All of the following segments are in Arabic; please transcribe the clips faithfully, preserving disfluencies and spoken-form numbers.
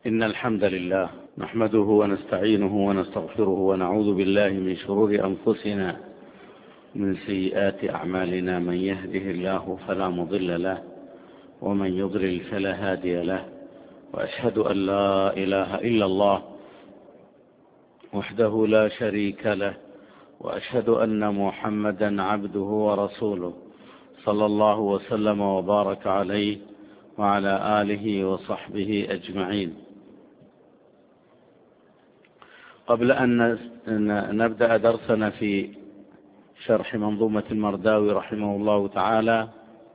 إن الحمد لله نحمده ونستعينه ونستغفره ونعوذ بالله من شرور أنفسنا من سيئات أعمالنا. من يهده الله فلا مضل له ومن يضلل فلا هادي له، وأشهد أن لا إله إلا الله وحده لا شريك له، وأشهد أن محمدا عبده ورسوله صلى الله وسلم وبارك عليه وعلى آله وصحبه أجمعين. قبل أن نبدأ درسنا في شرح منظومة المرداوي رحمه الله تعالى،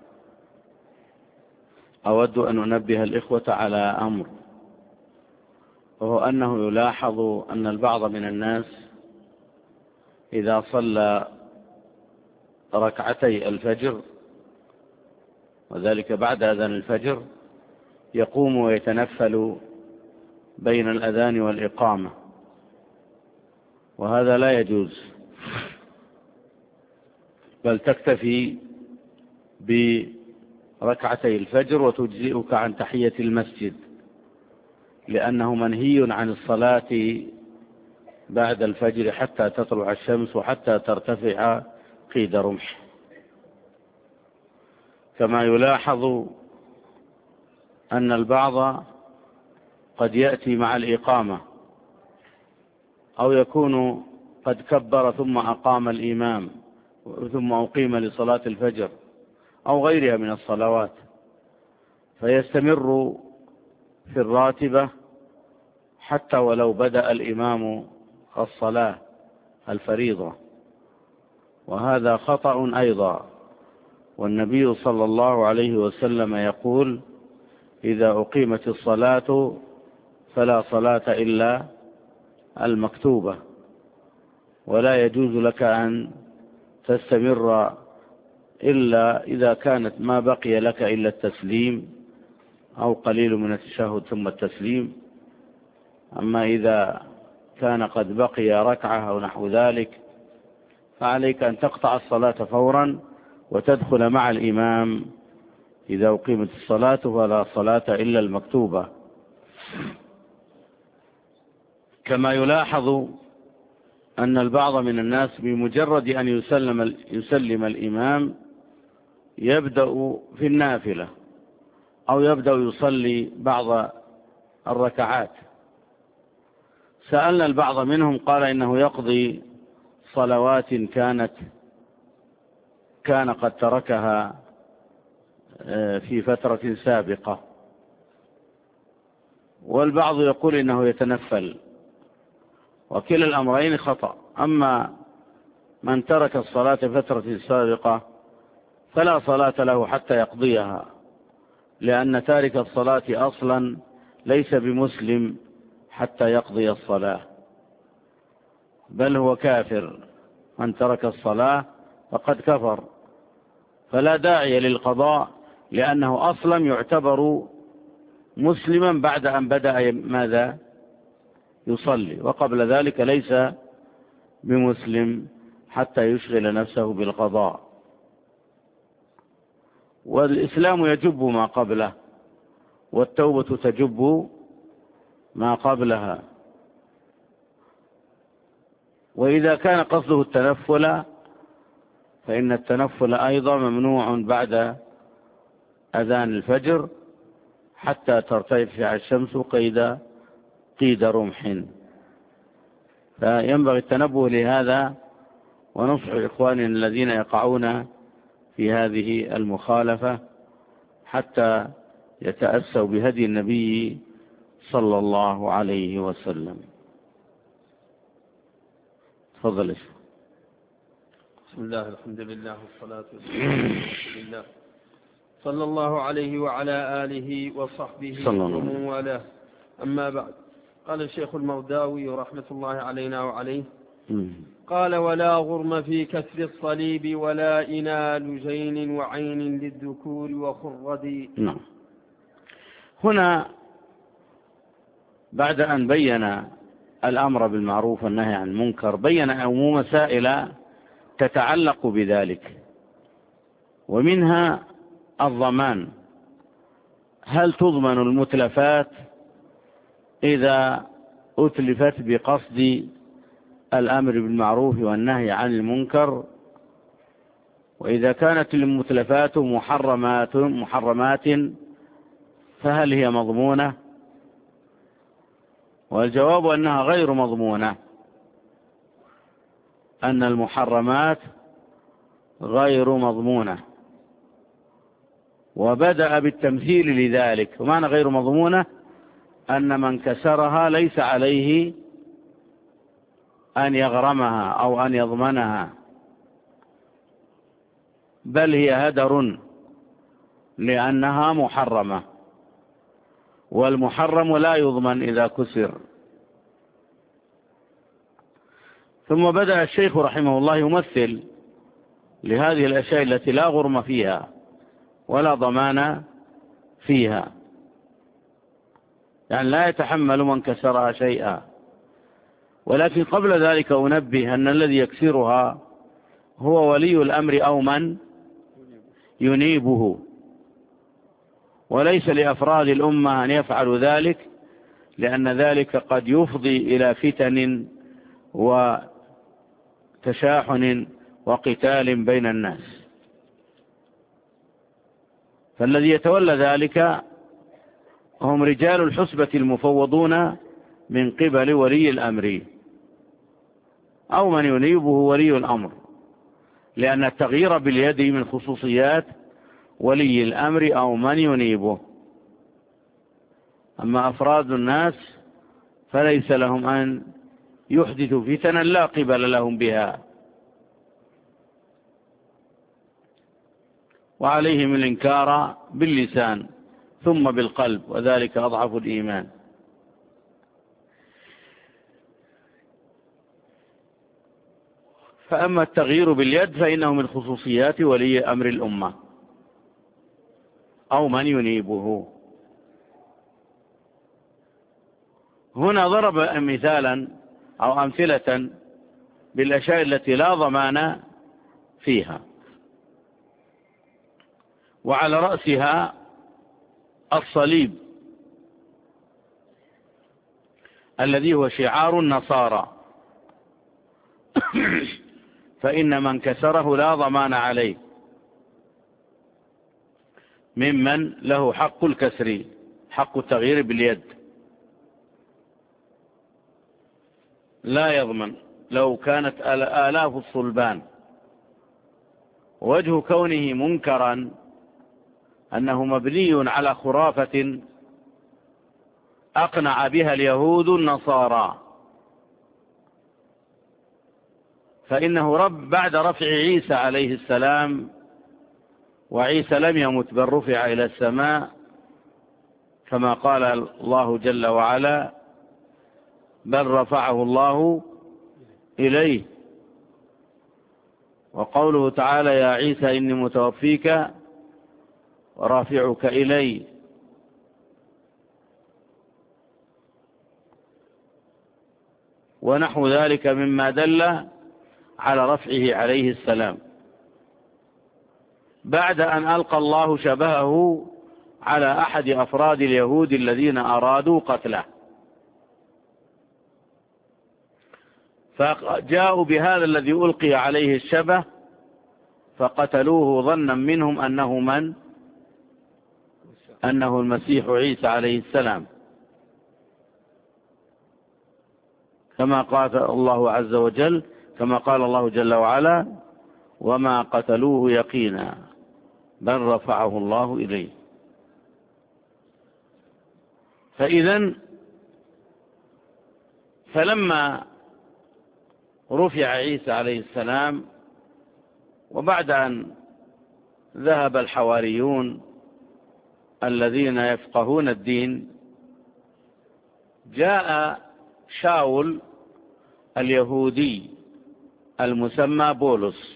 أود أن أنبه الإخوة على أمر، وهو أنه يلاحظ أن البعض من الناس إذا صلى ركعتي الفجر وذلك بعد أذان الفجر يقوم ويتنفل بين الأذان والإقامة، وهذا لا يجوز، بل تكتفي بركعتي الفجر وتجزئك عن تحية المسجد، لأنه منهي عن الصلاة بعد الفجر حتى تطلع الشمس وحتى ترتفع قيد رمح. كما يلاحظ أن البعض قد يأتي مع الإقامة أو يكون قد كبر ثم أقام الإمام ثم أقيم لصلاة الفجر أو غيرها من الصلوات، فيستمر في الراتبة حتى ولو بدأ الإمام الصلاة الفريضة، وهذا خطأ أيضا. والنبي صلى الله عليه وسلم يقول: إذا أقيمت الصلاة فلا صلاة إلا المكتوبة، ولا يجوز لك أن تستمر إلا إذا كانت ما بقي لك إلا التسليم أو قليل من التشهد ثم التسليم. أما إذا كان قد بقي ركعة أو نحو ذلك فعليك أن تقطع الصلاة فورا وتدخل مع الإمام إذا أقيمت الصلاة، فلا صلاة إلا المكتوبة. كما يلاحظ أن البعض من الناس بمجرد أن يسلم, يسلم الإمام يبدأ في النافلة أو يبدأ يصلي بعض الركعات. سألنا البعض منهم قال إنه يقضي صلوات كانت كان قد تركها في فترة سابقة، والبعض يقول إنه يتنفل، وكلا الأمرين خطأ. أما من ترك الصلاة فترة سابقة فلا صلاة له حتى يقضيها، لأن تارك الصلاة أصلا ليس بمسلم حتى يقضي الصلاة، بل هو كافر. من ترك الصلاة فقد كفر، فلا داعي للقضاء، لأنه أصلا يعتبر مسلما بعد أن بدأ ماذا يصلي، وقبل ذلك ليس بمسلم حتى يشغل نفسه بالقضاء. والإسلام يجب ما قبله، والتوبة تجب ما قبلها. وإذا كان قصده التنفل فإن التنفل أيضا ممنوع بعد أذان الفجر حتى ترتفع الشمس قيد قيد رمح، فينبغي التنبه لهذا ونصح إخواننا الذين يقعون في هذه المخالفة حتى يتأسوا بهدي النبي صلى الله عليه وسلم. تفضل. بسم الله، الحمد لله، والصلاة والسلام على رسول الله صلى الله عليه وعلى آله وصحبه ومن والاه. أما بعد، قال الشيخ المرداوي رحمة الله علينا وعليه: قال: ولا غرم في كسر الصليب ولا إنال جين وعين للذكور وخرد. نعم. هنا بعد أن بين الأمر بالمعروف والنهي عن المنكر بين عموم مسائل تتعلق بذلك، ومنها الضمان. هل تضمن المتلفات إذا أتلفت بقصد الأمر بالمعروف والنهي عن المنكر، وإذا كانت المتلفات محرمات محرمات فهل هي مضمونة؟ والجواب أنها غير مضمونة، أن المحرمات غير مضمونة، وبدأ بالتمثيل لذلك. ومعنى غير مضمونة أن من كسرها ليس عليه أن يغرمها أو أن يضمنها، بل هي هدر لأنها محرمة، والمحرم لا يضمن إذا كسر. ثم بدأ الشيخ رحمه الله يمثل لهذه الأشياء التي لا غرم فيها ولا ضمان فيها، يعني لا يتحمل من كسرها شيئا. ولكن قبل ذلك أنبه أن الذي يكسرها هو ولي الأمر أو من ينيبه، وليس لأفراد الأمة أن يفعلوا ذلك، لأن ذلك قد يفضي إلى فتن وتشاحن وقتال بين الناس. فالذي يتولى ذلك هم رجال الحسبة المفوضون من قبل ولي الأمر أو من ينيبه ولي الأمر، لأن التغيير باليد من خصوصيات ولي الأمر أو من ينيبه. أما أفراد الناس فليس لهم أن يحدثوا فتنا لا قبل لهم بها، وعليهم الإنكار باللسان ثم بالقلب، وذلك أضعف الإيمان. فأما التغيير باليد فإنه من خصوصيات ولي أمر الأمة أو من ينيبه. هنا ضرب مثالا أو أمثلة بالأشياء التي لا ضمان فيها، وعلى رأسها الصليب الذي هو شعار النصارى، فإن من كسره لا ضمان عليه ممن له حق الكسر، حق التغيير باليد، لا يضمن لو كانت آلاف الصلبان. وجه كونه منكرا أنه مبني على خرافة أقنع بها اليهود النصارى، فإنه رب بعد رفع عيسى عليه السلام، وعيسى لم يمت بل رفع إلى السماء كما قال الله جل وعلا: بل رفعه الله إليه. وقوله تعالى: يا عيسى إني متوفيك ورافعك إلي. ونحو ذلك مما دل على رفعه عليه السلام بعد أن ألقى الله شبهه على أحد أفراد اليهود الذين أرادوا قتله، فجاءوا بهذا الذي ألقي عليه الشبه فقتلوه ظنا منهم أنه من أنه المسيح عيسى عليه السلام، كما قال الله عز وجل كما قال الله جل وعلا: وما قتلوه يقينا بل رفعه الله إليه. فإذن فلما رفع عيسى عليه السلام، وبعد أن ذهب الحواريون الذين يفقهون الدين، جاء شاول اليهودي المسمى بولس،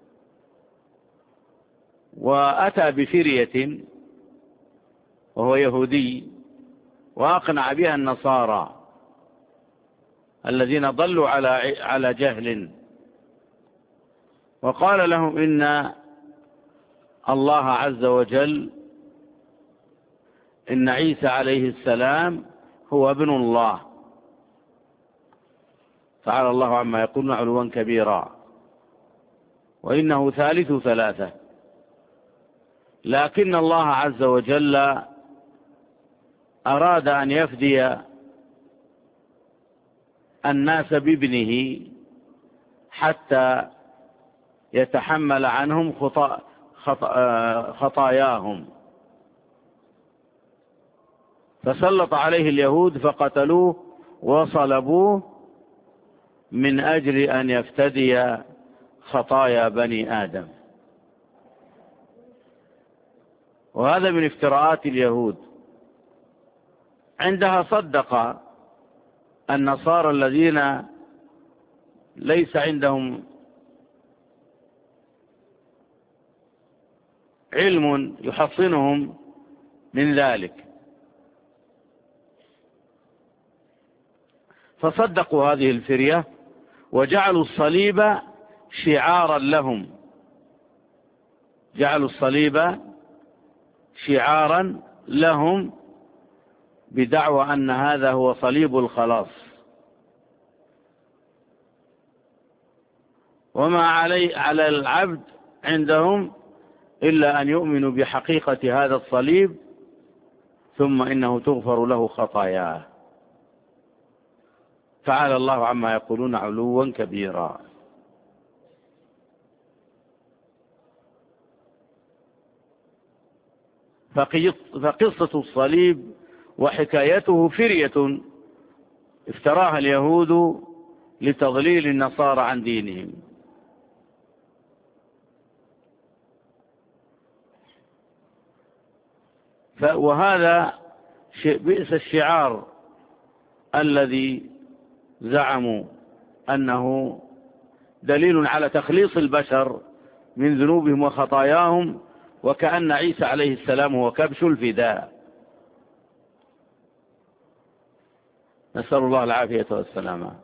وأتى بفرية وهو يهودي، وأقنع بها النصارى الذين ضلوا على على جهل، وقال لهم إن الله عز وجل إن عيسى عليه السلام هو ابن الله، تعالى الله عما يقولون علوا كبيرا، وإنه ثالث ثلاثة. لكن الله عز وجل أراد أن يفدي الناس بابنه حتى يتحمل عنهم خطأ خطاياهم، فسلط عليه اليهود فقتلوه وصلبوه من أجل أن يفتدي خطايا بني آدم. وهذا من افتراءات اليهود. عندها صدق النصارى الذين ليس عندهم علم يحصنهم من ذلك، فصدقوا هذه الفرية وجعلوا الصليب شعارا لهم، جعلوا الصليب شعارا لهم بدعوى أن هذا هو صليب الخلاص، وما علي على العبد عندهم إلا أن يؤمنوا بحقيقة هذا الصليب ثم إنه تغفر له خطاياه. تعالى الله عما يقولون علوا كبيرا. فقصة الصليب وحكايته فرية افتراها اليهود لتضليل النصارى عن دينهم. وهذا بئس الشعار الذي زعموا أنه دليل على تخليص البشر من ذنوبهم وخطاياهم، وكأن عيسى عليه السلام هو كبش الفداء. نسأل الله العافية والسلامة.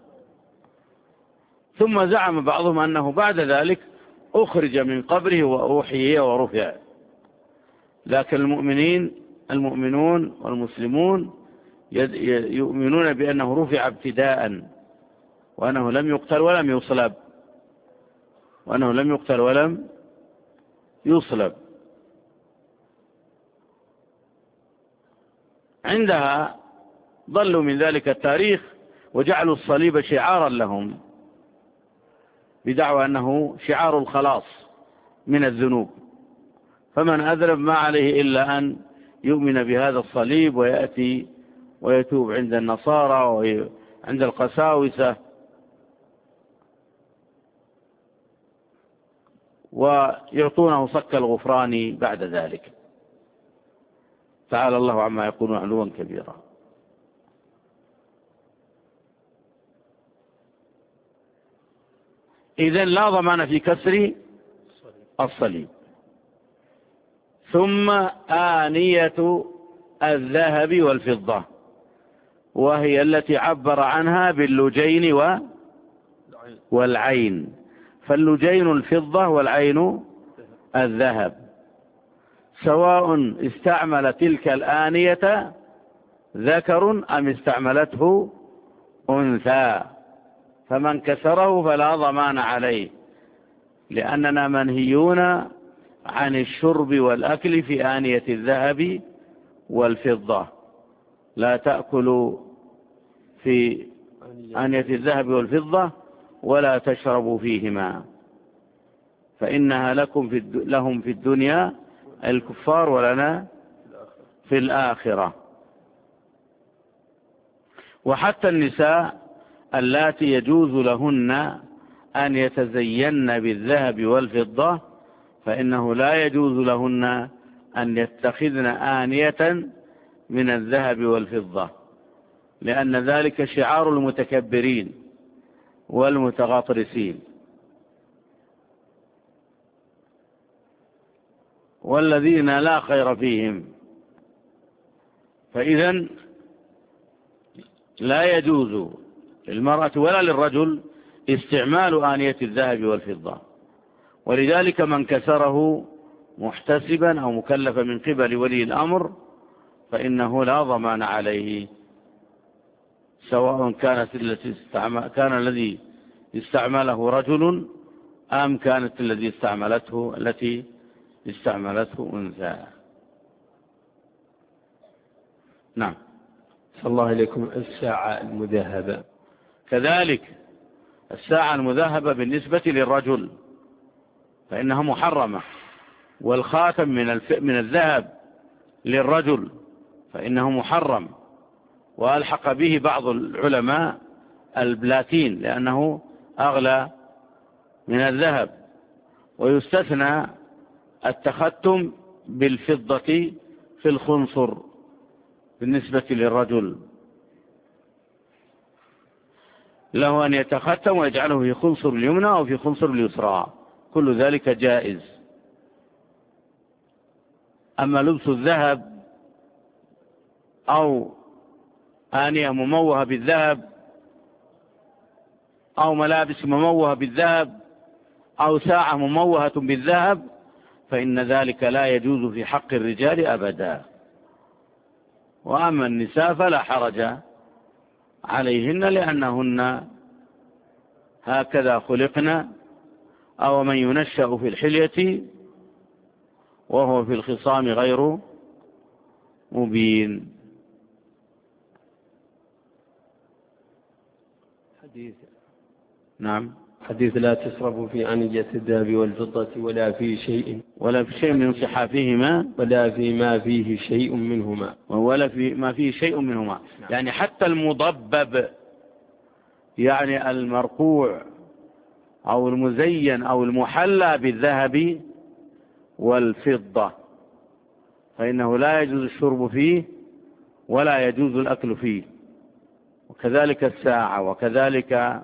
ثم زعم بعضهم أنه بعد ذلك أخرج من قبره وأوحي ورفع. لكن المؤمنين المؤمنون والمسلمون يؤمنون بأنه رفع ابتداء، وأنه لم يقتل ولم يصلب، وأنه لم يقتل ولم يصلب. عندها ضلوا من ذلك التاريخ وجعلوا الصليب شعارا لهم بدعوى أنه شعار الخلاص من الذنوب، فمن أذنب ما عليه إلا أن يؤمن بهذا الصليب ويأتي ويتوب عند النصارى وعند القساوسة ويعطونه صك الغفران بعد ذلك. تعالى الله عما يقولون علوا كبيرا. إذن لا ضمان في كسر الصليب. ثم آنية الذهب والفضة، وهي التي عبر عنها باللجين والعين، فاللجين الفضة والعين الذهب، سواء استعمل تلك الآنية ذكر أم استعملته أنثى، فمن كسره فلا ضمان عليه، لأننا منهيون عن الشرب والأكل في آنية الذهب والفضة. لا تأكلوا في آنية الذهب والفضة ولا تشربوا فيهما، فإنها لكم في لهم في الدنيا الكفار ولنا في الآخرة. وحتى النساء اللاتي يجوز لهن أن يتزين بالذهب والفضة فإنه لا يجوز لهن أن يتخذن آنية من الذهب والفضة، لأن ذلك شعار المتكبرين والمتغطرسين، والذين لا خير فيهم. فإذن لا يجوز للمرأة ولا للرجل استعمال آنية الذهب والفضة، ولذلك من كسره محتسبا أو مكلفا من قبل ولي الأمر فإنه لا ضمان عليه سواء كانت التي استعمل كان الذي استعمله رجل أم كانت الذي استعملته التي استعملته أنثى. نعم. صلى الله عليكم. الساعة المذهبة كذلك الساعة المذهبة بالنسبة للرجل فإنها محرمة، والخاتم من الف... من الذهب للرجل فإنه محرم، وألحق به بعض العلماء البلاتين لأنه أغلى من الذهب، ويستثنى التختم بالفضة في الخنصر بالنسبة للرجل، له أن يتختم ويجعله في خنصر اليمنى أو في خنصر اليسرى، كل ذلك جائز. أما لبس الذهب أو آنية مموهة بالذهب أو ملابس مموهة بالذهب أو ساعة مموهة بالذهب فإن ذلك لا يجوز في حق الرجال أبدا. وأما النساء فلا حرج عليهن لأنهن هكذا خلقنا، أو من ينشأ في الحلية وهو في الخصام غير مبين. حديث. نعم. حديث لا تسربوا في آنية الذهب والفضة ولا في شيء ولا في شيء من صحافهما ولا في ما فيه شيء منهما ولا في ما فيه شيء منهما. يعني حتى المضبب، يعني المرقوع أو المزين أو المحلى بالذهب والفضة فإنه لا يجوز الشرب فيه ولا يجوز الأكل فيه، وكذلك الساعة، وكذلك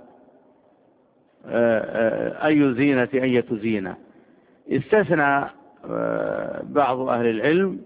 أي زينة أية زينة. استثنى بعض أهل العلم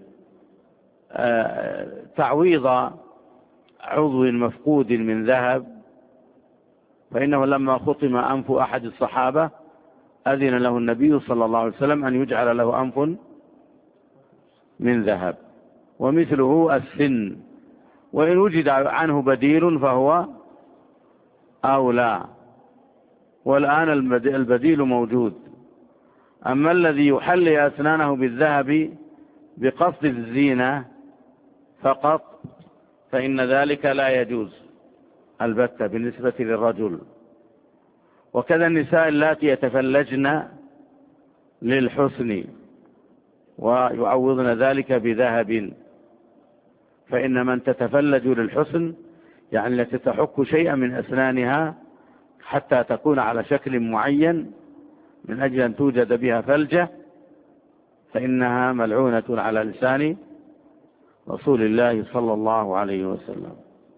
تعويض عضو مفقود من ذهب، فإنه لما خطم أنف أحد الصحابة أذن له النبي صلى الله عليه وسلم أن يجعل له أنف من ذهب، ومثله السن، وإن وجد عنه بديل فهو أولى، والآن البديل موجود. أما الذي يحلي أسنانه بالذهب بقصد الزينة فقط فإن ذلك لا يجوز البتة بالنسبة للرجل. وكذا النساء اللاتي يتفلجن للحسن ويعوضن ذلك بذهب، فإن من تتفلج للحسن يعني التي تحك شيئا من أسنانها حتى تكون على شكل معين من أجل أن توجد بها فلجة، فإنها ملعونة على لسان رسول الله صلى الله عليه وسلم.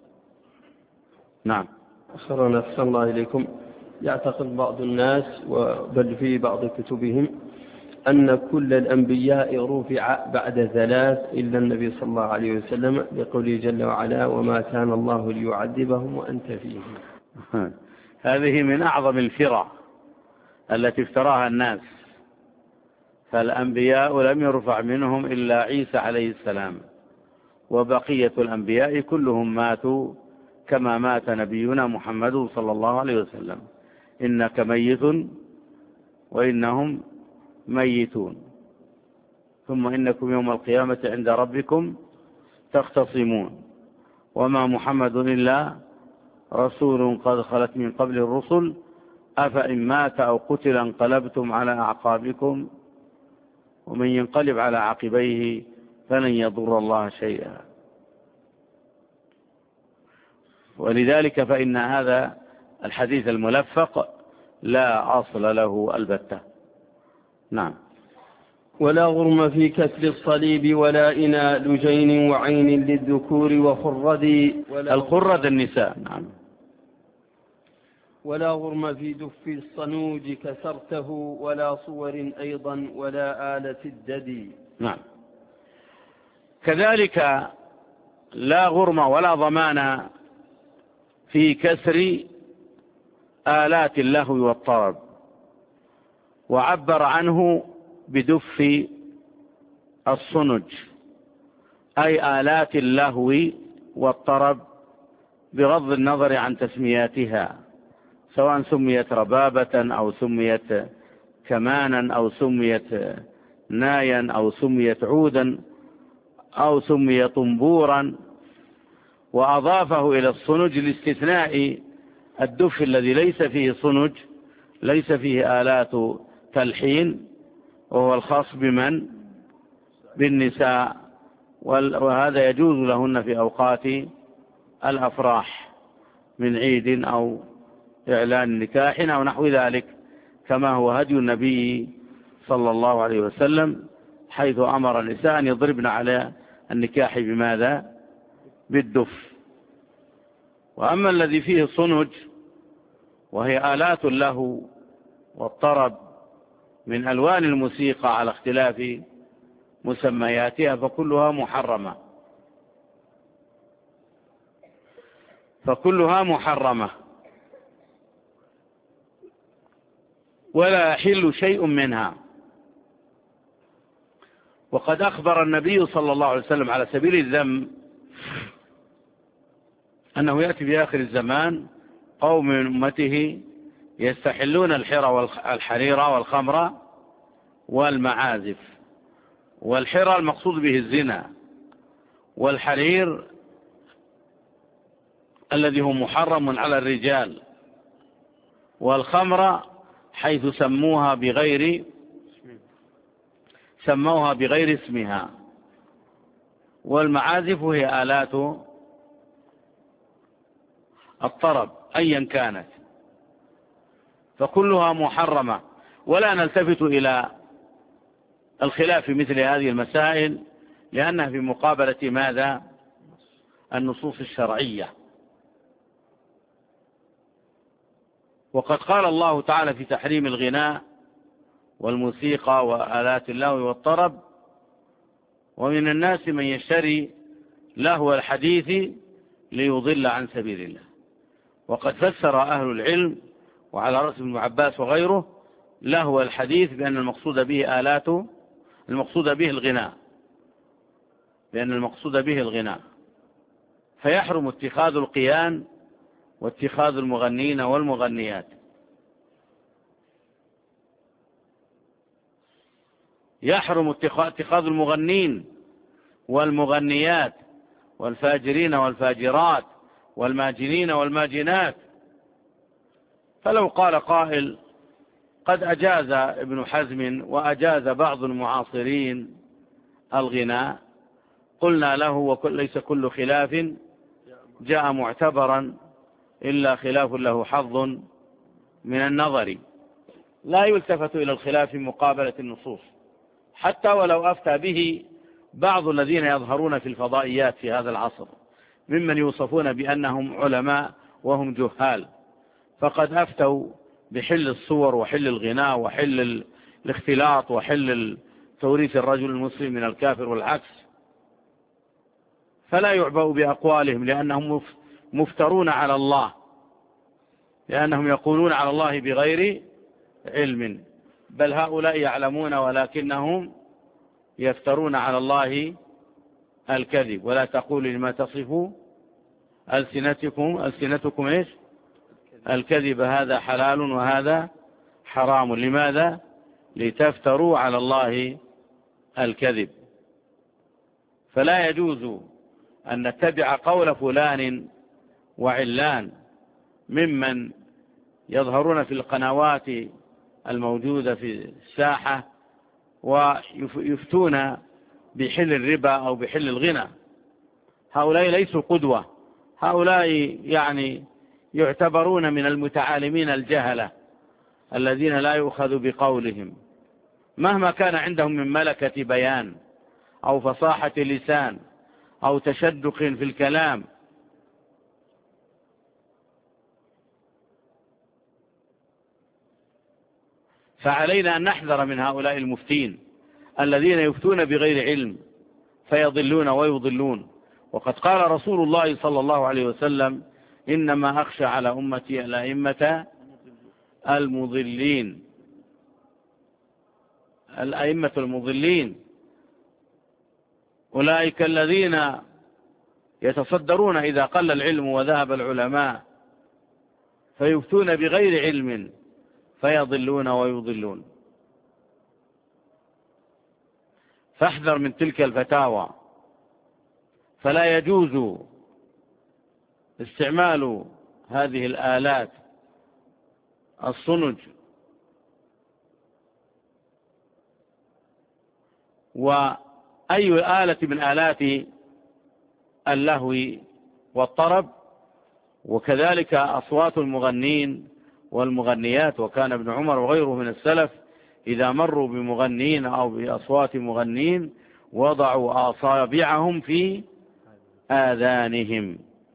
نعم. أخرنا أحسن الله إليكم. يعتقد بعض الناس بل في بعض كتبهم أن كل الأنبياء رفع بعد ثلاث إلا النبي صلى الله عليه وسلم، لقوله جل وعلا وما كان الله ليعذبهم وأنت فيهم. هذه من أعظم الفرع التي افتراها الناس، فالأنبياء لم يرفع منهم إلا عيسى عليه السلام، وبقية الأنبياء كلهم ماتوا كما مات نبينا محمد صلى الله عليه وسلم. إنك ميت وإنهم ميتون ثم إنكم يوم القيامة عند ربكم تختصمون وما محمد إلا رسول قد خلت من قبل الرسل أفإن مات أو قتل انقلبتم على أعقابكم ومن ينقلب على عقبيه فلن يضر الله شيئا. ولذلك فإن هذا الحديث الملفق لا أصل له البتة. نعم. ولا غرم في كسر الصليب ولا إناء لجين وعين للذكور وخرد. الخرد النساء. نعم. ولا غرم في دف الصنوج كسرته ولا صور أيضا ولا آلة الددي. نعم. كذلك لا غرم ولا ضمان في كسر آلات اللهو والطرب، وعبر عنه بدف الصنج أي آلات اللهو والطرب بغض النظر عن تسمياتها، سواء سميت ربابة أو سميت كمانا أو سميت نايا أو سميت عودا أو سمي طنبورا، وأضافه إلى الصنج لاستثناء الدف الذي ليس فيه صنج، ليس فيه آلات تلحين، وهو الخاص بمن؟ بالنساء، وهذا يجوز لهن في أوقات الأفراح من عيد أو إعلان نكاح أو نحو ذلك، كما هو هدي النبي صلى الله عليه وسلم، حيث أمر النساء أن يضربن على النكاح بماذا؟ بالدف. وأما الذي فيه صنج وهي آلات له والطرب من ألوان الموسيقى على اختلاف مسمياتها فكلها محرمة، فكلها محرمة ولا يحل شيء منها. وقد أخبر النبي صلى الله عليه وسلم على سبيل الذم أنه يأتي في آخر الزمان قوم من أمته يستحلون الحرير والخمر والمعازف. والحرى المقصود به الزنا، والحرير الذي هو محرم على الرجال، والخمر حيث سموها بغير سموها بغير اسمها، والمعازف هي آلات الطرب أيا كانت، فكلها محرمة. ولا نلتفت إلى الخلاف في مثل هذه المسائل، لأنها في مقابلة ماذا؟ النصوص الشرعية. وقد قال الله تعالى في تحريم الغناء والموسيقى وآلات اللهو والطرب: ومن الناس من يشتري لهو الحديث ليضل عن سبيل الله. وقد فسر أهل العلم وعلى رأس ابن عباس وغيره لهو الحديث بأن المقصود به آلاته، المقصود به الغناء، بأن المقصود به الغناء، فيحرم اتخاذ القيان واتخاذ المغنين والمغنيات. يحرم اتخاذ المغنين والمغنيات والفاجرين والفاجرات والماجنين والماجنات. فلو قال قائل قد أجاز ابن حزم وأجاز بعض المعاصرين الغناء، قلنا له وليس كل خلاف جاء معتبرا إلا خلاف له حظ من النظر. لا يلتفت إلى الخلاف في مقابلة النصوص، حتى ولو أفتى به بعض الذين يظهرون في الفضائيات في هذا العصر ممن يوصفون بأنهم علماء وهم جهال، فقد أفتوا بحل الصور وحل الغناء وحل الاختلاط وحل توريث الرجل المسلم من الكافر والعكس. فلا يعبأ بأقوالهم، لأنهم مفترون على الله، لأنهم يقولون على الله بغير علم، بل هؤلاء يعلمون ولكنهم يفترون على الله الكذب. ولا تقولوا لما تصفوا ألسنتكم ألسنتكم إيش؟ الكذب، هذا حلال وهذا حرام. لماذا؟ لتفتروا على الله الكذب. فلا يجوز أن نتبع قول فلان وعلان ممن يظهرون في القنوات الموجودة في الساحة ويفتون بحل الربا أو بحل الغنى. هؤلاء ليسوا قدوة، هؤلاء يعني يعتبرون من المتعالمين الجهلة الذين لا يؤخذ بقولهم مهما كان عندهم من ملكة بيان أو فصاحة لسان أو تشدق في الكلام. فعلينا أن نحذر من هؤلاء المفتين الذين يفتون بغير علم فيضلون ويضلون. وقد قال رسول الله صلى الله عليه وسلم: إنما أخشى على أمتي الأئمة المضلين. الأئمة المضلين أولئك الذين يتصدرون إذا قل العلم وذهب العلماء فيفتون بغير علم فيضلون ويضلون. فاحذر من تلك الفتاوى، فلا يجوز استعمال هذه الآلات الصنج وأي آلة من آلات اللهو والطرب، وكذلك أصوات المغنين والمغنيات. وكان ابن عمر وغيره من السلف إذا مروا بمغنين أو بأصوات مغنين وضعوا أصابعهم في آذانهم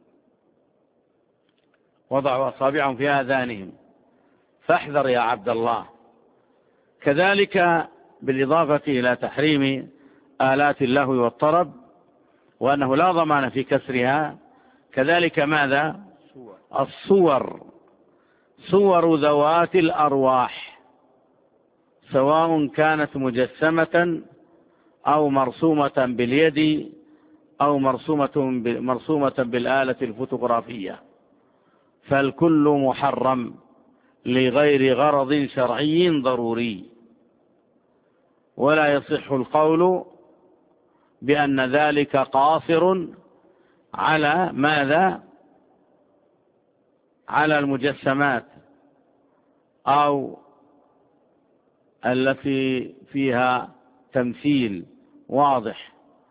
وضعوا أصابعهم في آذانهم فاحذر يا عبد الله. كذلك بالإضافة إلى تحريم آلات اللهو والطرب وأنه لا ضمان في كسرها، كذلك ماذا؟ الصور، صور ذوات الأرواح سواء كانت مجسمة أو مرسومة باليد أو مرسومة مرسومة بالآلة الفوتوغرافية، فالكل محرم لغير غرض شرعي ضروري. ولا يصح القول بأن ذلك قاصر على ماذا؟ على المجسمات أو التي فيها تمثيل واضح،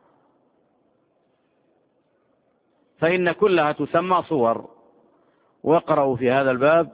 فإن كلها تسمى صور. واقرأوا في هذا الباب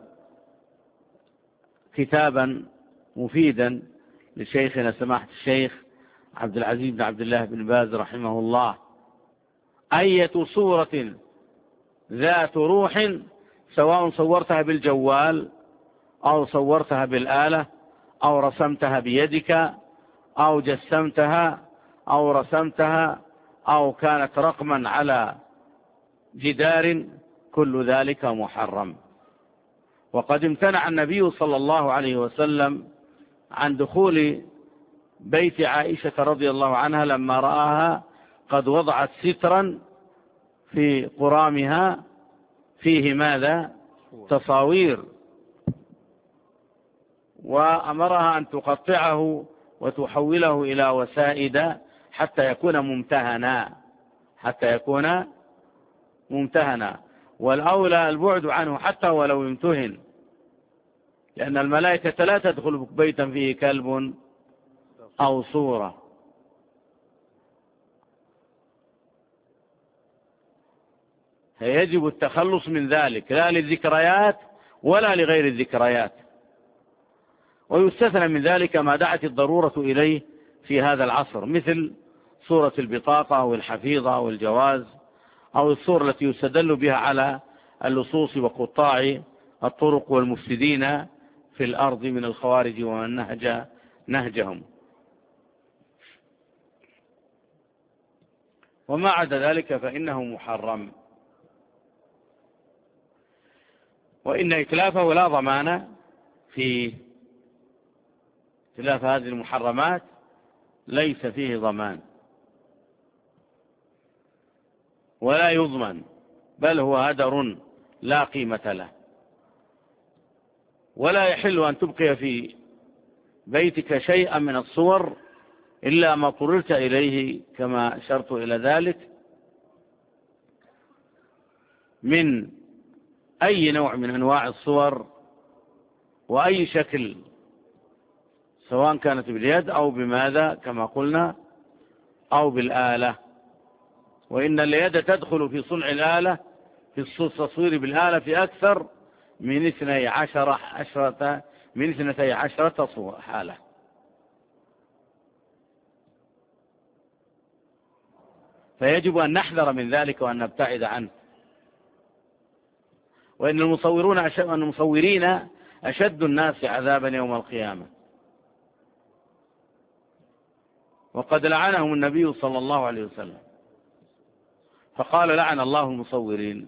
كتابا مفيدا لشيخنا سماحة الشيخ عبد العزيز بن عبد الله بن باز رحمه الله. أية صورة ذات روح سواء صورتها بالجوال أو صورتها بالآلة أو رسمتها بيدك أو جسمتها أو رسمتها أو كانت رقما على جدار، كل ذلك محرم. وقد امتنع النبي صلى الله عليه وسلم عن دخول بيت عائشة رضي الله عنها لما رآها قد وضعت سترا في قرامها فيه ماذا؟ تصاوير، وأمرها أن تقطعه وتحوله إلى وسائد حتى يكون ممتهنا حتى يكون ممتهنا والأولى البعد عنه حتى ولو يمتهن، لأن الملائكة لا تدخل بيتا فيه كلب أو صورة. فيجب التخلص من ذلك لا للذكريات ولا لغير الذكريات. ويستثنى من ذلك ما دعت الضرورة إليه في هذا العصر، مثل صورة البطاقة أو الحفيظة أو الجواز أو الصورة التي يستدل بها على اللصوص وقطاع الطرق والمفسدين في الأرض من الخوارج ومن نهج نهجهم. وما عدا ذلك فإنه محرم، وإن إتلافه لا ضمان في إتلاف هذه المحرمات، ليس فيه ضمان ولا يضمن، بل هو هدر لا قيمة له. ولا يحل أن تبقي في بيتك شيئا من الصور إلا ما اضطررت إليه كما أشرت إلى ذلك من أي نوع من أنواع الصور وأي شكل، سواء كانت باليد أو بماذا كما قلنا أو بالآلة. وإن اليد تدخل في صنع الآلة في التصوير بالآلة في أكثر من اثني عشر عشرة من اثنتي عشرة صورة حالة. فيجب أن نحذر من ذلك وأن نبتعد عنه. وإن المصورون أشد المصورين أشد الناس عذابا يوم القيامة، وقد لعنهم النبي صلى الله عليه وسلم فقال لعن الله المصورين.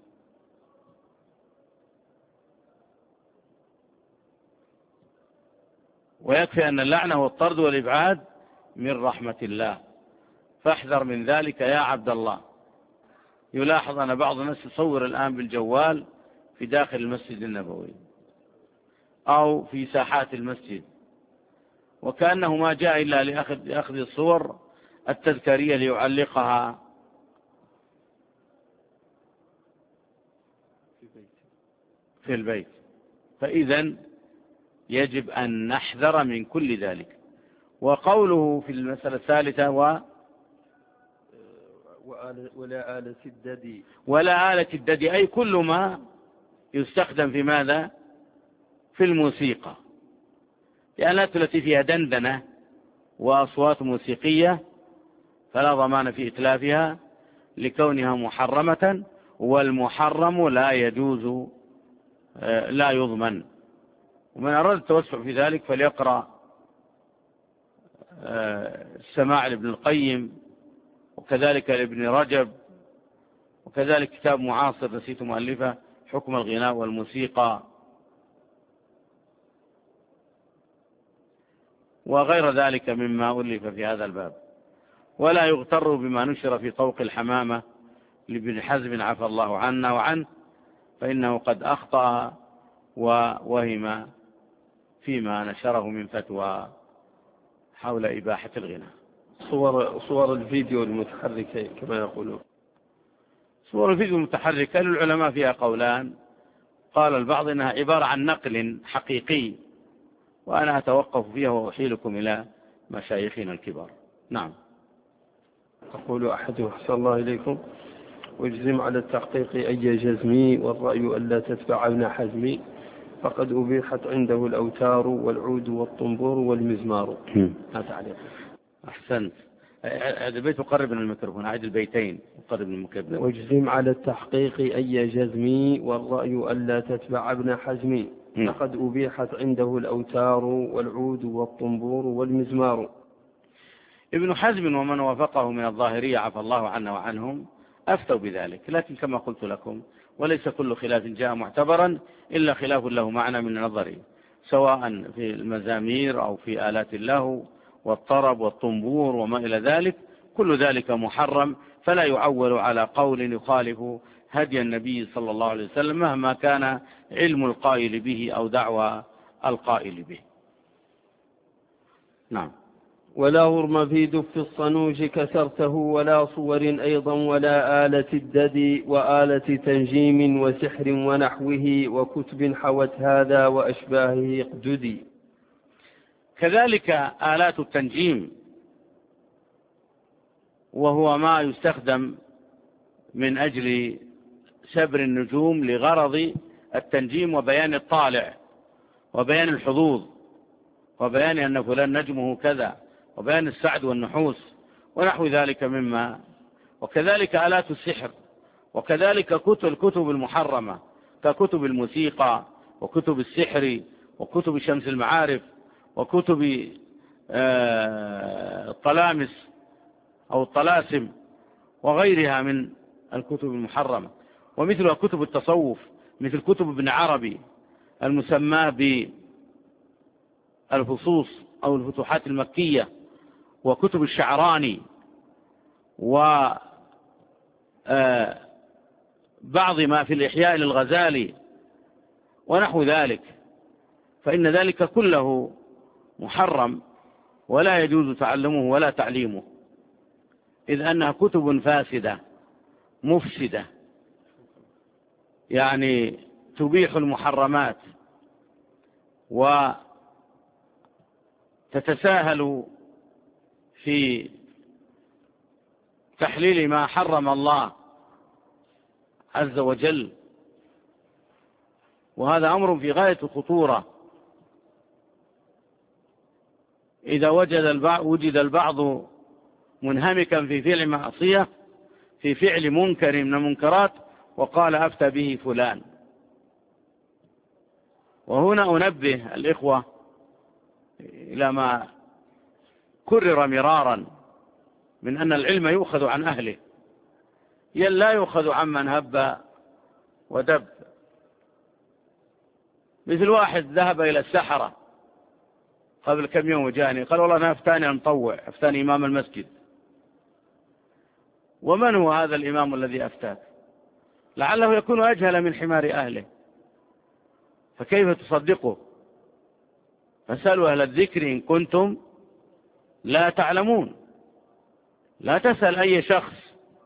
ويكفي أن اللعنة والطرد والإبعاد من رحمة الله، فاحذر من ذلك يا عبد الله. يلاحظ أن بعض الناس يصور الآن بالجوال في داخل المسجد النبوي أو في ساحات المسجد، وكأنه ما جاء إلا لأخذ, لأخذ الصور التذكارية ليعلقها في البيت. فإذن يجب أن نحذر من كل ذلك. وقوله في المسألة الثالثة و ولا آلة الددي، ولا آلة الددي أي كل ما يستخدم في ماذا؟ في الموسيقى، الآلات التي فيها دندنة وأصوات موسيقية فلا ضمان في إتلافها لكونها محرمة، والمحرم لا يجوز لا يضمن. ومن أراد التوسع في ذلك فليقرأ السماع لابن القيم، وكذلك لابن رجب، وكذلك كتاب معاصر نسيت مؤلفه حكم الغناء والموسيقى، وغير ذلك مما ألف في هذا الباب. ولا يغتر بما نشر في طوق الحمامة لابن حزم عفى الله عنا وعنه، فإنه قد أخطأ ووهم فيما نشره من فتوى حول إباحة الغناء. صور صور الفيديو المتحركة كما يقولون. صور الفيديو المتحركة للعلماء فيها قولان. قال البعض إنها عبارة عن نقل حقيقي، وأنا أتوقف فيها وأحيلكم إلى مشايخنا الكبار. نعم. أقول أحدهم أحسن الله إليكم: واجزم على التحقيق أي جزمي، والرأي ألا تتبع ابن حزمي، فقد أبيحت عنده الأوتار والعود والطنبور والمزمار. هذا عليك. أحسنت. هذا البيت مقرب من الميكروفون، أعيد البيتين مقرب من الميكروفون. واجزم على التحقيق أي جزمي، والرأي ألا تتبع ابن حزمي، فقد أبيحت عنده الأوتار والعود والطنبور والمزمار. ابن حزم ومن وافقه من الظاهرية عفى الله عنا وعنهم أفتوا بذلك، لكن كما قلت لكم وليس كل خلاف جاء معتبرا إلا خلاف له معنى من نظري، سواء في المزامير أو في آلات اللهو والطرب والطنبور وما إلى ذلك، كل ذلك محرم، فلا يعول على قول يخالف هدي النبي صلى الله عليه وسلم مهما كان علم القائل به أو دعوى القائل به. نعم. ولا غرم في دف الصنوج كسرته، ولا صور أيضا، ولا آلة الددي، وآلة تنجيم وسحر ونحوه، وكتب حوت هذا وأشباهه اقجدي. كذلك آلات التنجيم، وهو ما يستخدم من أجل سبر النجوم لغرض التنجيم وبيان الطالع وبيان الحظوظ وبيان أن فلان نجمه كذا وبيان السعد والنحوس ونحو ذلك مما. وكذلك آلات السحر، وكذلك كتب الكتب المحرمة ككتب الموسيقى وكتب السحر وكتب شمس المعارف وكتب الطلامس أو الطلاسم وغيرها من الكتب المحرمة، ومثلها كتب التصوف مثل كتب ابن عربي المسماه بالفصوص أو الفتوحات المكية، وكتب الشعراني وبعض ما في الإحياء للغزالي ونحو ذلك، فإن ذلك كله محرم ولا يجوز تعلمه ولا تعليمه، إذ أنها كتب فاسدة مفسدة، يعني تبيح المحرمات وتتساهل في تحليل ما حرم الله عز وجل، وهذا أمر في غاية الخطورة. إذا وجد البعض وجد البعض منهمكا في فعل معصية في فعل منكر من المنكرات وقال أفتى به فلان. وهنا أنبه الإخوة إلى ما كرر مرارا من أن العلم يؤخذ عن أهله، يل لا يؤخذ عمن هب ودب. مثل واحد ذهب إلى السحرة قبل كم يوم وجاني قال والله أنا أفتاني أمطوع، أفتاني إمام المسجد، ومن هو هذا الإمام الذي أفتاك؟ لعله يكون أجهل من حمار أهله، فكيف تصدقه؟ فاسألوا أهل الذكر إن كنتم لا تعلمون. لا تسأل أي شخص،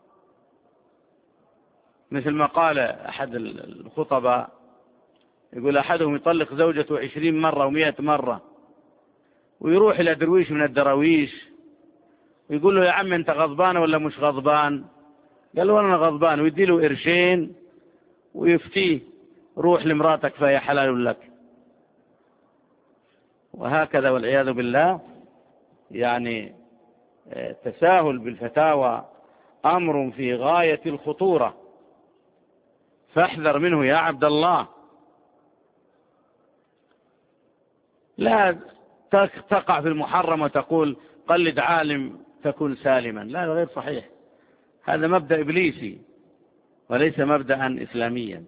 مثل ما قال أحد الخطباء، يقول أحدهم يطلق زوجته عشرين مرة ومئة مرة، ويروح إلى درويش من الدراويش ويقول له يا عم أنت غضبان ولا مش غضبان؟ قال له أنا غضبان، ويدي له قرشين ويفتيه روح لمراتك فهي حلال لك. وهكذا والعياذ بالله. يعني التساهل بالفتاوى أمر في غاية الخطورة، فاحذر منه يا عبد الله. لا تقع في المحرم وتقول قلد عالم تكون سالما، لا، غير صحيح. هذا مبدأ إبليسي وليس مبدأ إسلاميا.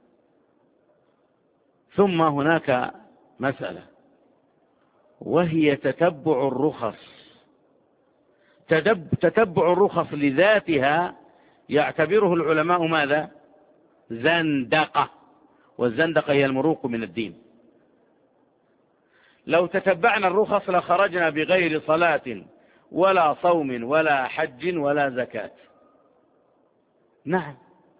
ثم هناك مسألة وهي تتبع الرخص. تتبع الرخص لذاتها يعتبره العلماء ماذا؟ زندقة، والزندقة هي المروق من الدين. لو تتبعنا الرخص لخرجنا بغير صلاة ولا صوم ولا حج ولا زكاة. نعم.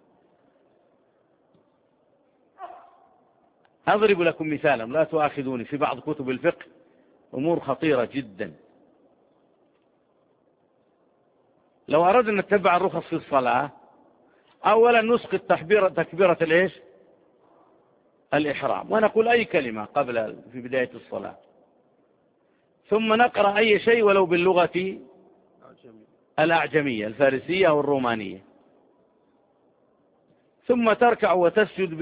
أضرب لكم مثالا، لا تؤاخذوني، في بعض كتب الفقه أمور خطيرة جدا. لو أردنا أن نتبع الرخص في الصلاة، أولا نسقط تكبيرة تكبيرة الإيش؟ الإحرام، ونقول أي كلمة قبل في بداية الصلاة، ثم نقرأ أي شيء ولو باللغة الأعجمية الفارسية أو الرومانية، ثم تركع وتسجد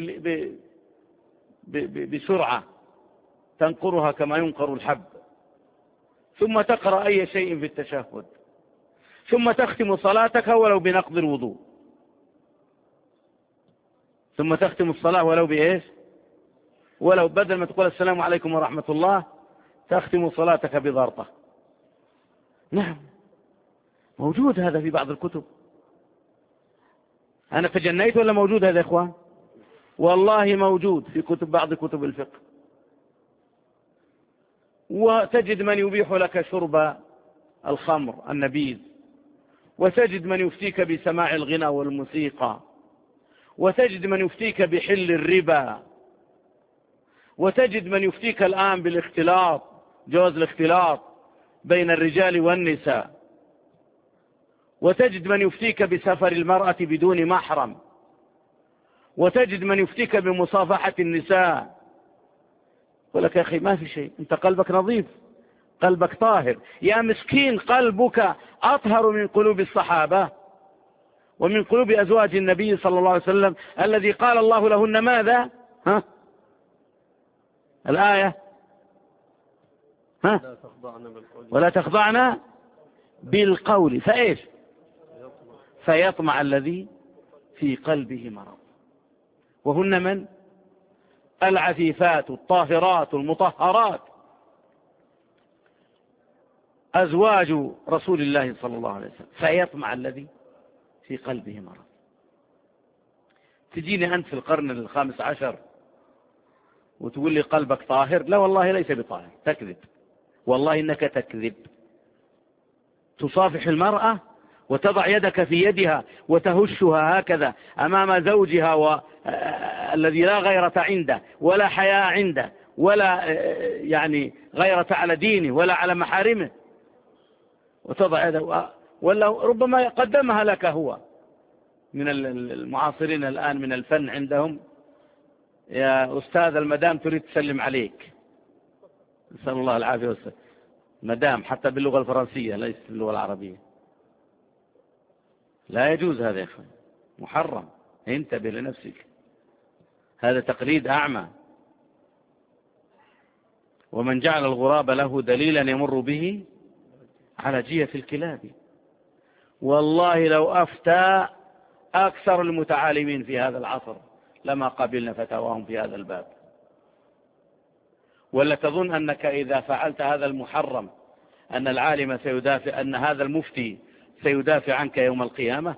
بسرعة تنقرها كما ينقر الحب، ثم تقرأ أي شيء في التشهد، ثم تختم صلاتك ولو بنقض الوضوء، ثم تختم الصلاة ولو بإيش؟ ولو بدل ما تقول السلام عليكم ورحمة الله تختم صلاتك بضرطة. نعم، موجود هذا في بعض الكتب. أنا تجنيت ولا موجود هذا يا إخوان؟ والله موجود في كتب بعض كتب الفقه. وتجد من يبيح لك شرب الخمر النبيذ، وتجد من يفتيك بسماع الغنى والموسيقى، وتجد من يفتيك بحل الربا، وتجد من يفتيك الآن بالاختلاط، جواز الاختلاط بين الرجال والنساء، وتجد من يفتيك بسفر المرأة بدون محرم، وتجد من يفتيك بمصافحة النساء. يقول لك يا أخي ما في شيء، أنت قلبك نظيف، قلبك طاهر، يا مسكين قلبك أطهر من قلوب الصحابة ومن قلوب أزواج النبي صلى الله عليه وسلم الذي قال الله لهن ماذا؟ ها؟ الآية ها؟ ولا تخضعن بالقول فإيش؟ فيطمع الذي في قلبه مرض. وهن من؟ العفيفات الطاهرات المطهرات أزواج رسول الله صلى الله عليه وسلم. فيطمع الذي في قلبه مرض. تجيني أنت في القرن الخامس عشر وتقول لي قلبك طاهر؟ لا والله ليس بطاهر، تكذب، والله إنك تكذب. تصافح المرأة وتضع يدك في يدها وتهشها هكذا أمام زوجها و... الذي لا غيرة عنده ولا حياء عنده ولا يعني غيرة على دينه ولا على محارمه، وتضع يدها، ولا ربما قدمها لك هو. من المعاصرين الآن من الفن عندهم، يا أستاذ المدام تريد تسلم عليك، نسأل الله العافية والسلام. مدام حتى باللغة الفرنسية ليس باللغة العربية. لا يجوز هذا يا أخي، محرم، انتبه لنفسك، هذا تقليد أعمى. ومن جعل الغراب له دليلا يمر به على جية الكلاب. والله لو أفتى أكثر المتعالمين في هذا العصر لما قبلنا فتاواهم في هذا الباب. ولا تظن أنك إذا فعلت هذا المحرم أن العالم سيدافع، أن هذا المفتي سيدافع عنك يوم القيامة؟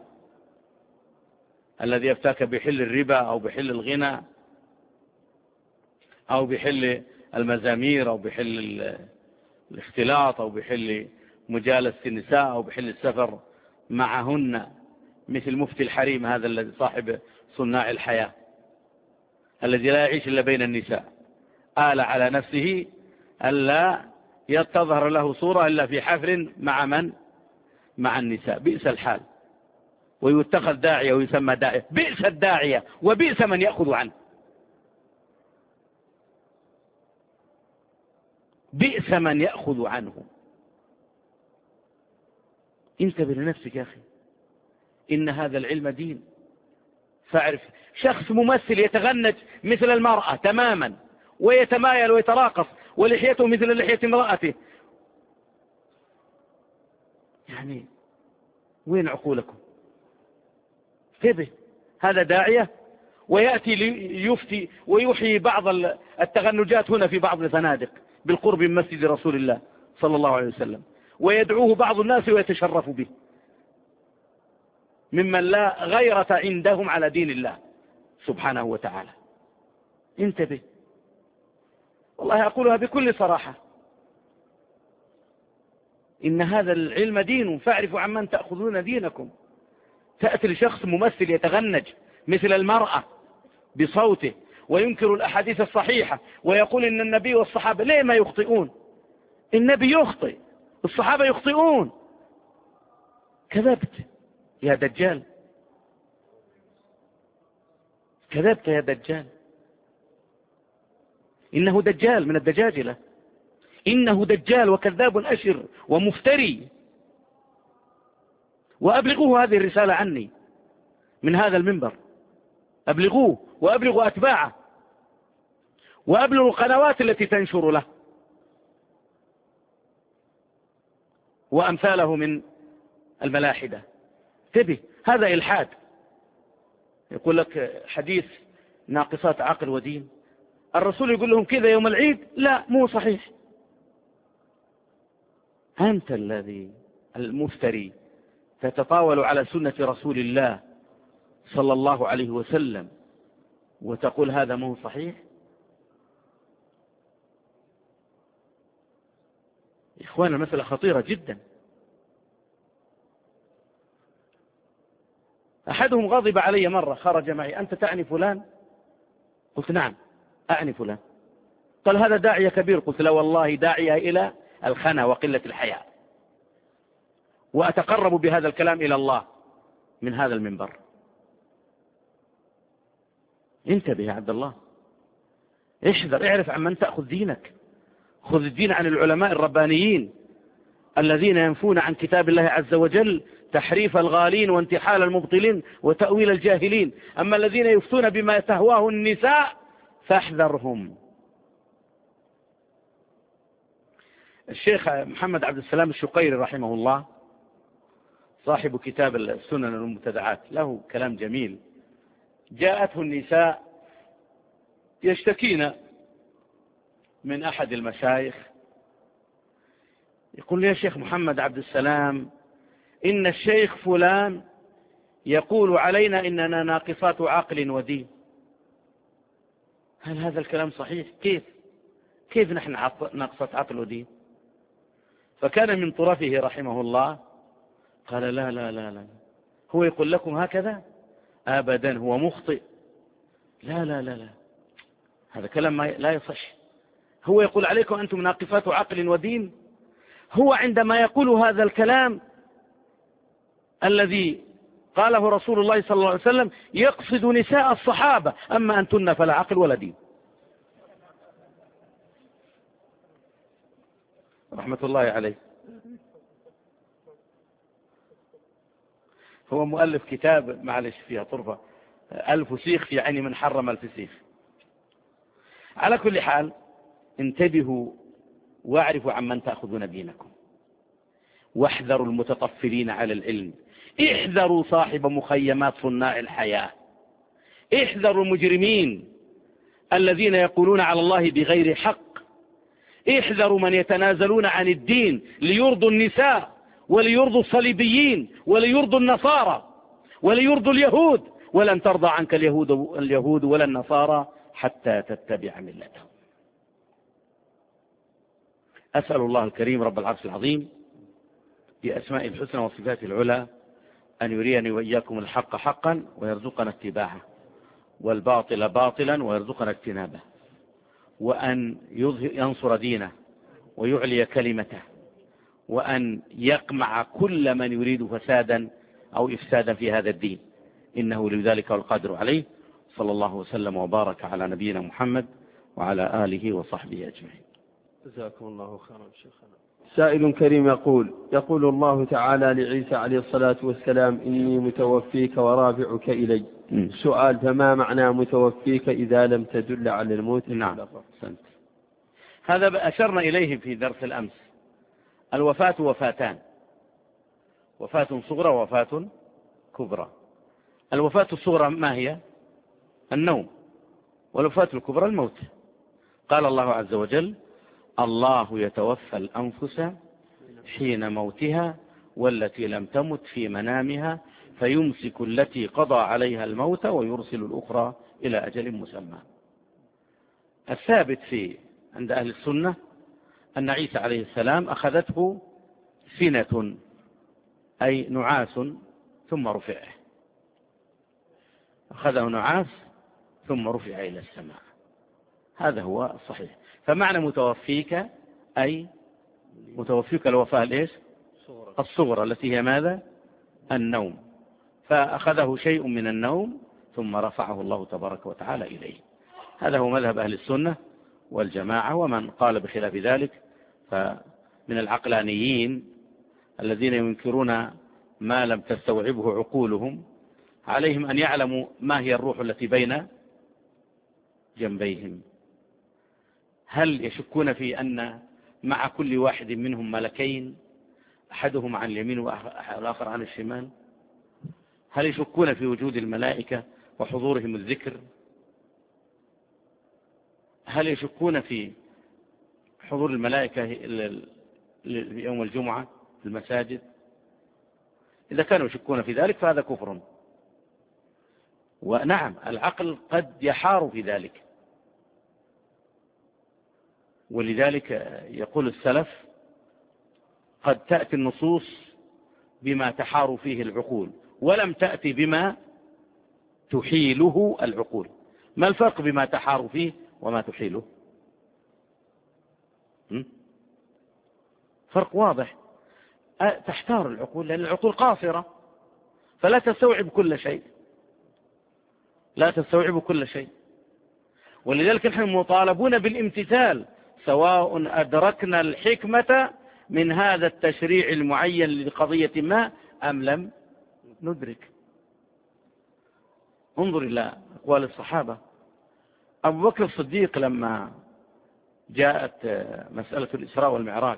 الذي يفتاك بحل الربا أو بحل الغنى أو بحل المزامير أو بحل الاختلاط أو بحل مجالسة النساء أو بحل السفر معهن، مثل مفتي الحريم هذا الذي صاحب صناع الحياة الذي لا يعيش إلا بين النساء، آل على نفسه ألا يتظهر له صورة إلا في حفل مع من؟ مع النساء. بئس الحال، ويتخذ داعية ويسمى داعية. بئس الداعية وبئس من يأخذ عنه. بئس من يأخذ عنه. انتبه لنفسك يا أخي، إن هذا العلم دين. فاعرف شخص ممثل يتغنج مثل المرأة تماما ويتمايل ويتراقص ولحيته مثل لحية امرأته، يعني وين عقولكم؟ انتبه، هذا داعية ويأتي ليفتي ويحيي بعض التغنجات هنا في بعض الفنادق بالقرب من مسجد رسول الله صلى الله عليه وسلم، ويدعوه بعض الناس ويتشرف به ممن لا غيرة عندهم على دين الله سبحانه وتعالى. انتبه، والله أقولها بكل صراحة، إن هذا العلم دين، فاعرفوا عمن تأخذون دينكم. تأتي لشخص ممثل يتغنج مثل المرأة بصوته وينكر الأحاديث الصحيحة ويقول إن النبي والصحابة ليه ما يخطئون؟ النبي يخطئ، الصحابة يخطئون. كذبت يا دجال، كذبت يا دجال. إنه دجال من الدجاجلة، إنه دجال وكذاب أشر ومفتري. وأبلغوه هذه الرسالة عني من هذا المنبر، أبلغوه وأبلغوا أتباعه وأبلغوا القنوات التي تنشر له وأمثاله من الملاحدة. انتبه، هذا إلحاد. يقول لك حديث ناقصات عقل ودين، الرسول يقول لهم كذا يوم العيد، لا مو صحيح. أنت الذي المفتري تتطاول على سنة رسول الله صلى الله عليه وسلم وتقول هذا مو صحيح. إخوانا المسألة خطيرة جدا. أحدهم غضب علي مرة، خرج معي، أنت تعني فلان؟ قلت نعم أعني فلان. قال هذا داعية كبير. قلت لا والله داعية إلى الخنا وقلة الحياء، وأتقرب بهذا الكلام إلى الله من هذا المنبر. انتبه يا عبد الله، احذر، اعرف عن من تأخذ دينك. خذ الدين عن العلماء الربانيين الذين ينفون عن كتاب الله عز وجل تحريف الغالين وانتحال المبطلين وتأويل الجاهلين. أما الذين يفتون بما تهواه النساء فاحذرهم. الشيخ محمد عبد السلام الشقيري رحمه الله صاحب كتاب السنن المبتدعات له كلام جميل. جاءته النساء يشتكين من أحد المشايخ، يقول لي يا شيخ محمد عبد السلام إن الشيخ فلان يقول علينا إننا ناقصات عقل ودين. هل هذا الكلام صحيح؟ كيف كيف نحن ناقصات عقل ودين؟ فكان من طرفه رحمه الله قال لا لا لا لا، هو يقول لكم هكذا؟ أبدا، هو مخطئ. لا لا لا لا، هذا كلام ما لا يصح. هو يقول عليكم أنتم ناقصات عقل ودين. هو عندما يقول هذا الكلام الذي قاله رسول الله صلى الله عليه وسلم يقصد نساء الصحابة، أما أنتن فلا عقل ولا دين. رحمة الله عليه. هو مؤلف كتاب معلش فيها طرفة، الفسيخ في عين من حرم الفسيخ. على كل حال انتبهوا واعرفوا عمن تأخذون دينكم، واحذروا المتطفلين على العلم، احذروا صاحب مخيمات صناع الحياة، احذروا المجرمين الذين يقولون على الله بغير حق، احذروا من يتنازلون عن الدين ليرضوا النساء وليرضوا الصليبيين وليرضوا النصارى وليرضوا اليهود، ولن ترضى عنك اليهود, اليهود ولا النصارى حتى تتبع ملتهم. أسأل الله الكريم رب العرش العظيم بأسماء الحسنى وصفاته العلى أن يريني وإياكم الحق حقا ويرزقنا اتباعه، والباطل باطلا ويرزقنا اجتنابه، وأن ينصر دينه ويعلي كلمته، وأن يقمع كل من يريد فسادا أو إفسادا في هذا الدين، إنه لذلك القادر عليه. صلى الله وسلم وبارك على نبينا محمد وعلى آله وصحبه أجمعين. جزاكم الله خيرا شيخنا. سائل كريم يقول يقول الله تعالى لعيسى عليه الصلاة والسلام: إني متوفيك ورافعك إلي. م. سؤال: فما معنى متوفيك إذا لم تدل على الموت؟ نعم، هذا أشرنا إليه في درس الأمس. الوفاة وفاتان: وفاة صغرى ووفاة كبرى. الوفاة الصغرى ما هي؟ النوم. والوفاة الكبرى الموت. قال الله عز وجل: الله يتوفى الأنفس حين موتها والتي لم تمت في منامها فيمسك التي قضى عليها الموت ويرسل الأخرى إلى أجل مسمى. الثابت في عند أهل السنة أن عيسى عليه السلام أخذته سنة، أي نعاس، ثم رفعه، أخذه نعاس ثم رفع إلى السماء. هذا هو الصحيح. فمعنى متوفيك أي متوفيك الوفاة الإيش؟ الصغرى التي هي ماذا؟ النوم. فأخذه شيء من النوم ثم رفعه الله تبارك وتعالى إليه. هذا هو مذهب أهل السنة والجماعة. ومن قال بخلاف ذلك فمن العقلانيين الذين ينكرون ما لم تستوعبه عقولهم، عليهم أن يعلموا ما هي الروح التي بين جنبيهم. هل يشكون في أن مع كل واحد منهم ملكين، أحدهم عن اليمين والآخر عن الشمال؟ هل يشكون في وجود الملائكة وحضورهم الذكر؟ هل يشكون في حضور الملائكة يوم الجمعة في المساجد؟ إذا كانوا يشكون في ذلك فهذا كفر. ونعم، العقل قد يحار في ذلك، ولذلك يقول السلف: قد تأتي النصوص بما تحار فيه العقول ولم تأتي بما تحيله العقول. ما الفرق بما تحار فيه وما تحيله؟ فرق واضح. تحتار العقول لأن العقول قاصرة فلا تستوعب كل شيء، لا تستوعب كل شيء. ولذلك نحن مطالبون بالامتثال سواء أدركنا الحكمة من هذا التشريع المعين لقضية ما أم لم ندرك. انظر إلى أقوال الصحابة. أبو بكر الصديق لما جاءت مسألة الإسراء والمعراج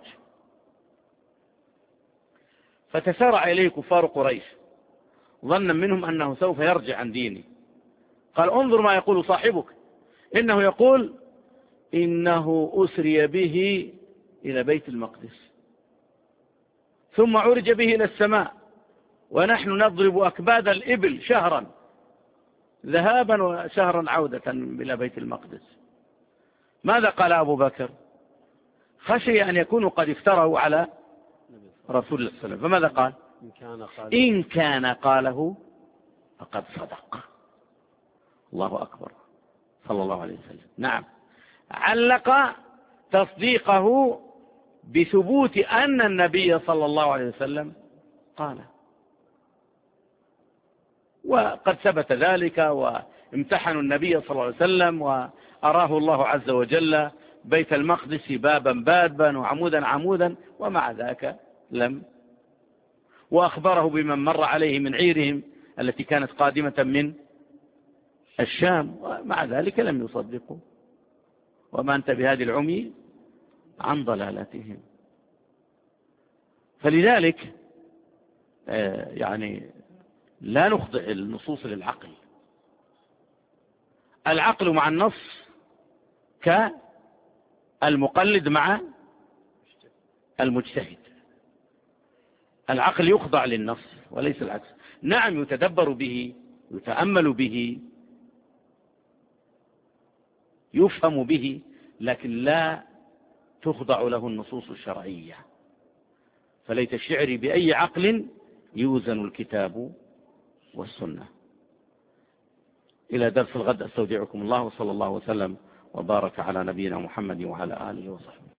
فتسارع إليه كفار قريش ظنا منهم أنه سوف يرجع عن دينه، قال: انظر ما يقول صاحبك، إنه يقول إنه أسري به إلى بيت المقدس ثم عرج به إلى السماء ونحن نضرب أكباد الإبل شهرا ذهابا وشهرا عودة إلى بيت المقدس. ماذا قال أبو بكر؟ خشي أن يكونوا قد افتروا على رسول الله صلى الله عليه وسلم، فماذا قال؟ إن كان قاله فقد صدق. الله أكبر، صلى الله عليه وسلم. نعم، علق تصديقه بثبوت أن النبي صلى الله عليه وسلم قال، وقد ثبت ذلك، وامتحنوا النبي صلى الله عليه وسلم وأراه الله عز وجل بيت المقدس بابا بابا وعمودا عمودا، ومع ذاك لم، وأخبره بمن مر عليه من عيرهم التي كانت قادمة من الشام، ومع ذلك لم يصدقوا. وما أنت بهذه العمي عن ضلالتهم. فلذلك يعني لا نخضع النصوص للعقل. العقل مع النص كالمقلد مع المجتهد. العقل يخضع للنص وليس العكس. نعم يتدبر به، يتأمل به، يفهم به، لكن لا تخضع له النصوص الشرعية. فليت الشعر بأي عقل يوزن الكتاب والسنة. إلى درس الغد، أستودعكم الله، وصلى الله وسلم وبارك على نبينا محمد وعلى آله وصحبه.